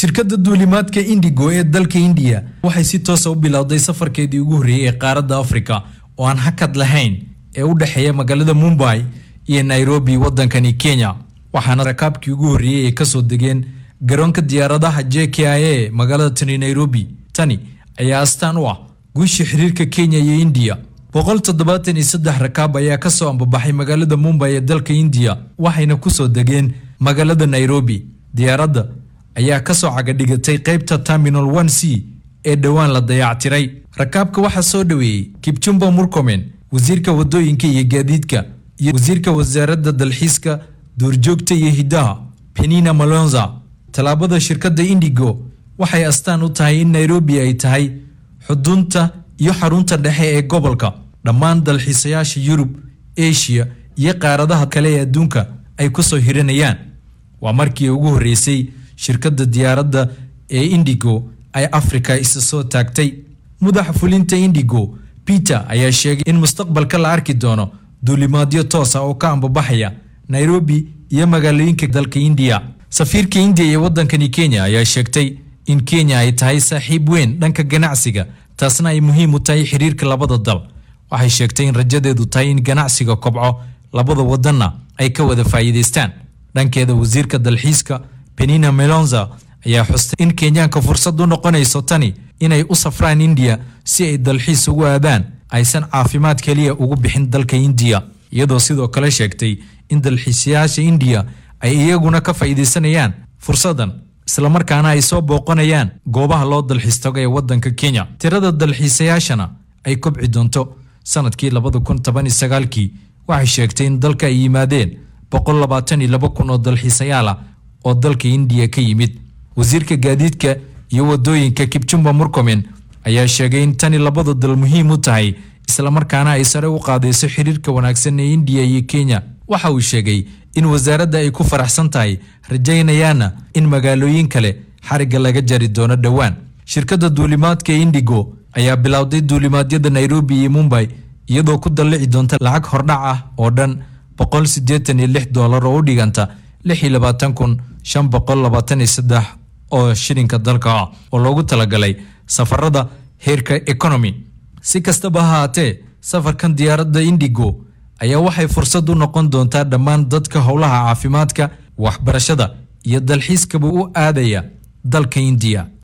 shirkadda duulimaadka Indigo ee dalka India waxay si toos ah u bilowday safarkeedii ugu horeeyay ee qaaradda Afrika oo aan hakad lahayn ee u dhaxeeya magaalada Mumbai iyo Nairobi waddankani Kenya. waxaana rakaabkii ugu horeeyay ay ka soo degeen garoonka diyaaradaha JKIA magaalada Nairobi. Tani ayaa astaan u ah guusha xiriirka Kenya iyo India. 173 rakaab ayaa ka soo ambabaxay magaalada Mumbai ee dalka India waxayna ku soo degeen magaalada Nairobi. Diyaaradda ayaa ka soo cagadhigatay qaybta Terminal 1C ee dhawaan la dayactiray. Rakaabka waxa soo dhaweeyay Kipchumba Murkomen, wasiirka wadooyinka iyo gaadiidka, iyo wasiirka wasaaradda dalxiiska, duurjoogta iyo hidaha Penina Malonza. Talaabada shirkadda Indigo waxay astaan u tahay in Nairobi ay tahay xudunta iyo xarunta dhexe ee gobolka. Dhammaan dalxiisayaasha Yurub, Asia iyo qaaradaha kale ee adduunka ay ku soo hiranayaan. Waa markii ugu horeysay shirkadda diyaaradda ee Indigo ay Afrika isa soo taagtay. Madaxa fulinta Indigo, Peter, ayaa sheegay in mustaqbalka la arki doono duulimaadyo toos ah oo ka ambabaxaya Nairobi iyo magaalooyinka dalka India. Safiirka India ee waddankani Kenya ayaa sheegtay in Kenya ay tahay saaxiib weyn dhanka ganacsiga, taasna ay muhiim u tahay xiriirka labada dal. Waxay sheegtay in rajadeedu tahay in ganacsiga kobco labada waddanna ay ka wada faa'iideystaan. Dhankeeda wasiirka dalxiiska Penina Malonza ayaa xustay in Kenyaanka fursad u noqonayso tani inay u safraan India si ay dalxiis ugu aadaan, aysan caafimaad kaliya ugu bixin dalka India. iyadoo sidoo kale sheegtay in dalxiisayaasha India ay iyaguna ka faa'iideysanayaan fursadan isla markaana ay soo booqanayaan goobaha loo dalxiis tago ee waddanka Kenya. Tirada dalxiisayaashana ay kobci doonto. Sanadkii 2019 waxay sheegtay in dalka ay yimaadeen 122,000 oo dalxiisayaal ah oo dalka India ka yimid. Wasiirka gaadiidka iyo wadooyinka Kipchumba Murkomen ayaa sheegay in tani labada dal muhiim u tahay isla markaana ay sare u qaadayso xiriirka wanaagsan ee India iyo Kenya. Waxa uu sheegay in wasaaradda ay ku faraxsan tahay rajaynayaana in magaalooyin kale xariga laga jari doono dhawaan. Shirkadda duulimaadka Indigo ayaa bilowday duulimaadyada Nairobi iyo Mumbai iyadoo ku dalici doonta lacag hordhac ah oo dhan $186 oo u dhiganta 26,523 oo shilinka dalka ah oo loogu talagalay safarada heerka economy. Si kastaba ha ahaatee, safarkan diyaaradda Indigo ayaa waxay fursad u noqon doontaa dhammaan dadka howlaha caafimaadka, waxbarashada iyo dalxiiskaba u aadaya dalka India.